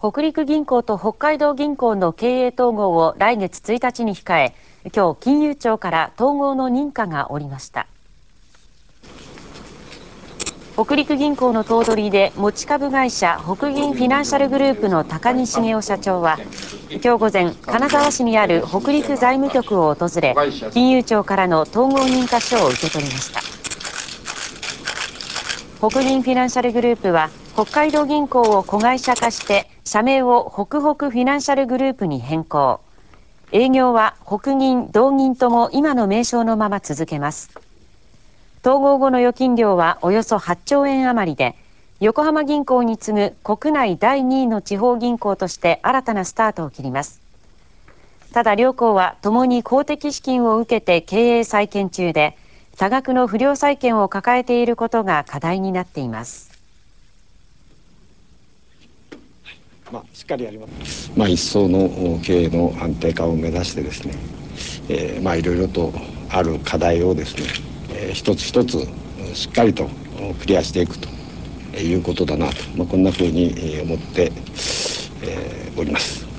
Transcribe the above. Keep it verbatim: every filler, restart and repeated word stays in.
北陸銀行と北海道銀行の経営統合を来月ついたちに控え、今日金融庁から統合の認可が下りました。北陸銀行の頭取で持ち株会社北銀フィナンシャルグループの高木茂雄社長は今日午前、金沢市にある北陸財務局を訪れ、金融庁からの統合認可書を受け取りました。北銀フィナンシャルグループは北海道銀行を子会社化して社名を北北フィナンシャルグループに変更。営業は北銀、同銀とも今の名称のまま続けます。統合後の預金量はおよそはっちょうえん余りで、横浜銀行に次ぐ国内だいにいの地方銀行として新たなスタートを切ります。ただ両行はともに公的資金を受けて経営再建中で、多額の不良債権を抱えていることが課題になっています。 まあ、しっかりやります。まあ、一層の経営の安定化を目指してですね、えー、まあいろいろとある課題をですね、えー、一つ一つしっかりとクリアしていくということだなと、まあ、こんなふうに思って、えー、おります。